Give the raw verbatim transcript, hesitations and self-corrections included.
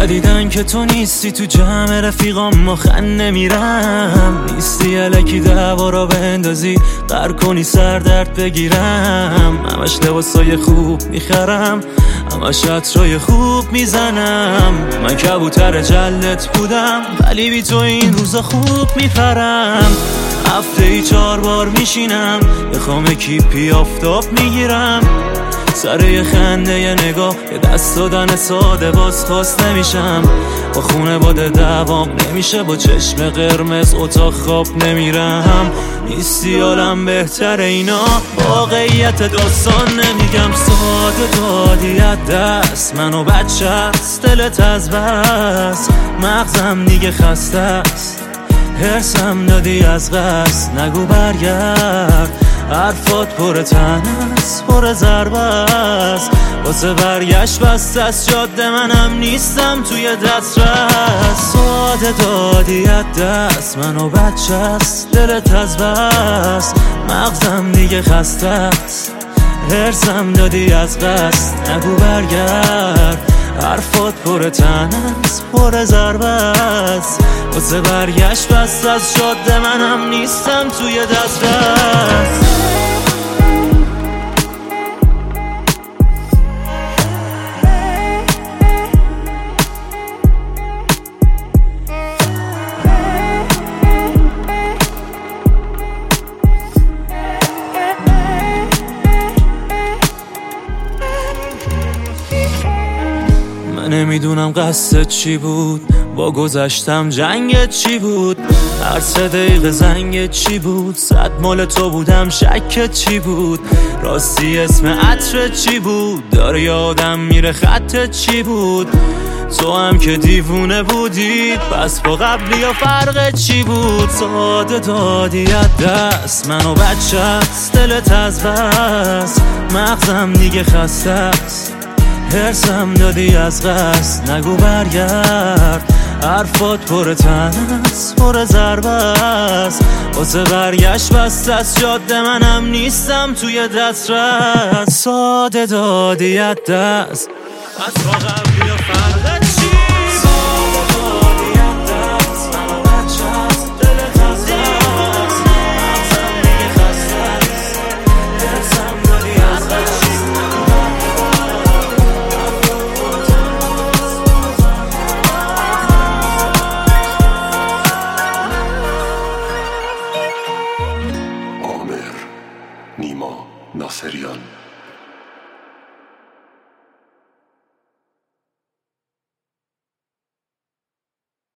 ندیدن که تو نیستی تو جمع رفیقام، ما خن نمیرم. نیستی الکی دعوا را بندازی قر کنی سر درد بگیرم. همش لباسای خوب میخرم، همش عطرای خوب میزنم. من کبوتر جلت بودم ولی بی تو این روزا خوب میپرم. هفته ای چهار بار میشینم یه خامه کیپی آفتاب میگیرم. سر یه خنده یه نگاه یه دست دادن ساده باز خواست نمیشم. با خونه باده دوام نمیشه، با چشم قرمز اتاق خواب نمیرم. نیستی حالم بهتره اینا واقعیت داستان نمیگم. ساده دادی از دست منو بچه است، دلت از بس مغزم دیگه خسته است. هرسم دادی از قصد نگو برگرد، حرفات پر تن است پر ضربه است. واسه برگشت بست از جاده منم نیستم توی دسترس. ساده دادی از دست منو بچه است، دلت از بس مغزم دیگه خسته است. هرسم دادی از قصد نگو برگرد، حرفات پر تن است پر ضربه است. واسه برگشت بست از جاده منم نیستم توی دسترس. نمیدونم قصدت چی بود، با گذشتم جنگت چی بود. هر سه دقیقه زنگت چی بود، صد مال تو بودم شکت چی بود. راستی اسم عطرت چی بود، داره یادم میره خطت چی بود. تو هم که دیوونه بودی پس با قبلی یا فرقت چی بود. ساده دادی از دست منو بچه است، دلت از بس مغزم دیگه خسته است. هرسم دادی از قصد نگو برگرد، حرفات پر تن است پر ضربه است. واسه برگشت بست از جاده منم نیستم توی دسترس. ساده دادی از دست پس با قبلی و فرقت